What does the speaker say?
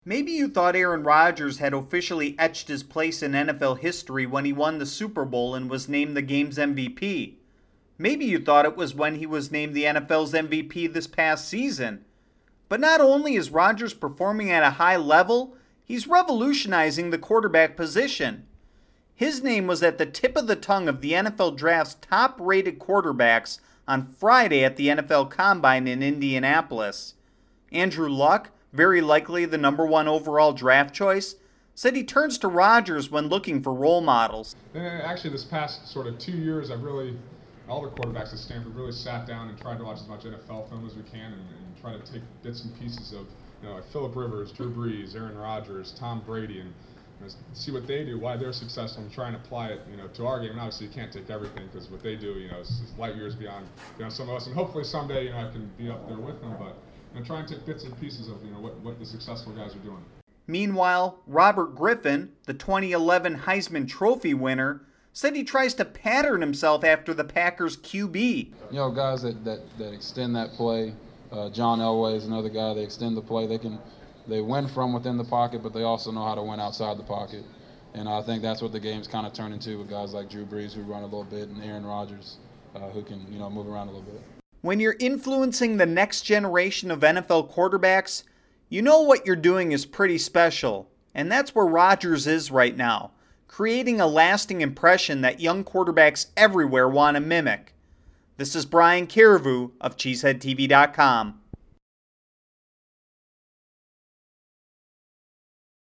Maybe you thought Aaron Rodgers had officially etched his place in NFL history when he won the Super Bowl and was named the game's MVP. Maybe you thought it was when he was named the NFL's MVP this past season. But not only is Rodgers performing at a high level, he's revolutionizing the quarterback position. His name was at the tip of the tongue of the NFL Draft's top-rated quarterbacks on Friday at the NFL Combine in Indianapolis. Andrew Luck, very likely the number one overall draft choice, said he turns to Rodgers when looking for role models. Actually, this past sort of 2 years, all the quarterbacks at Stanford really sat down and tried to watch as much NFL film as we can and try to take bits and pieces of, like Phillip Rivers, Drew Brees, Aaron Rodgers, Tom Brady, and see what they do, why they're successful, and try and apply it, to our game. And obviously, you can't take everything because what they do, is light years beyond, some of us. And hopefully someday, I can be up there with them, but try and take bits and pieces of, what the successful guys are doing. Meanwhile, Robert Griffin, the 2011 Heisman Trophy winner, said he tries to pattern himself after the Packers QB. Guys that extend that play. John Elway is another guy. They extend the play. They win from within the pocket, but they also know how to win outside the pocket. And I think that's what the game's kind of turned into with guys like Drew Brees who run a little bit and Aaron Rodgers who can move around a little bit. When you're influencing the next generation of NFL quarterbacks, you know what you're doing is pretty special. And that's where Rodgers is right now, creating a lasting impression that young quarterbacks everywhere want to mimic. This is Brian Carriveau of CheeseheadTV.com.